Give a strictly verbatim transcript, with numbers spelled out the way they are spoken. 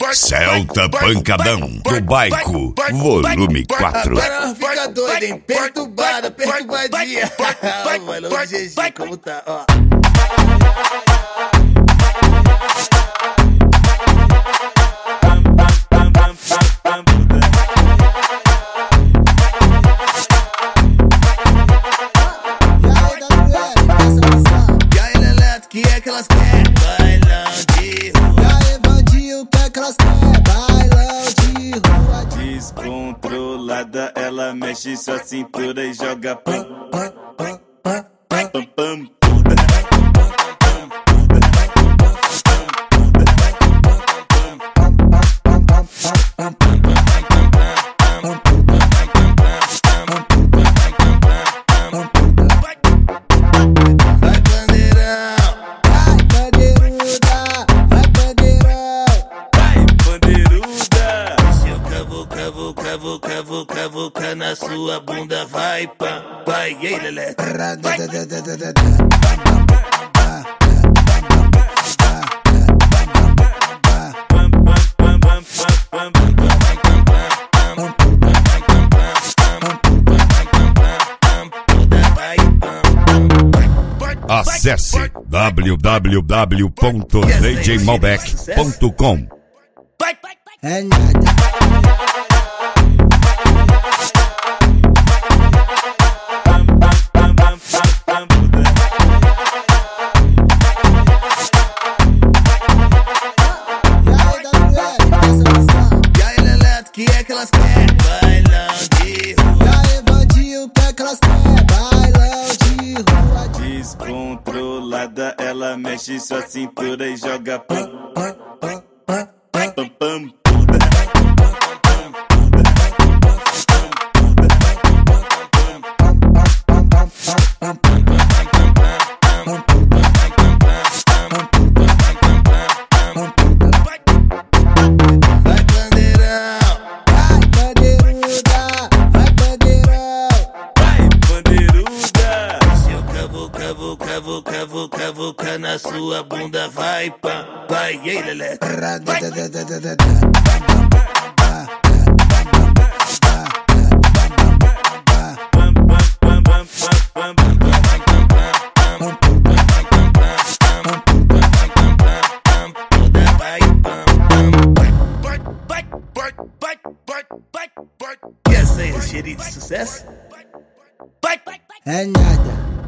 Celta Pancadão do Baico, volume quatro. Agora ela fica doida, hein? Perturbada, perturbadinha. Mano, o G G como tá, ó. E aí, Leleto, que é que elas querem? Bailão de rua. E aí, Vandinho, o que é que elas querem? Bailão de rua. Descontrolada, ela mexe sua cintura e joga pam, pam, pam, pam, pam, pam, puda. Vai, bandeirão. Vai, bandeiruda, vai, bandeirão. Vai, bandeiruda. Eu cavo, cavo, cavo, cavo, cavo, na sua bunda. Vai, pam, vai. E aí, Leleto? Acesse w w w ponto d j malbec ponto com. É nada. E aí, Leleto, que é que elas querem? Bailão de rua. E aí, Vandinho, o que é que elas querem? Bailão de rua. Descontrolada, ela mexe sua cintura e joga pam, pam, pam, pam, pam, pam, puda. Vai, bandeirão. Vai, bandeiruda, vai, bandeirão. Vai, bandeiruda. Eu cavo, cavo, cavo, cavo, cavo, na sua bunda. Vai, pam, vai. E aí, Leleto? Pam, pam, pam, pam, pam, pam, Vai, pam, pam. E essa aí, cheirinho de sucesso? É nada.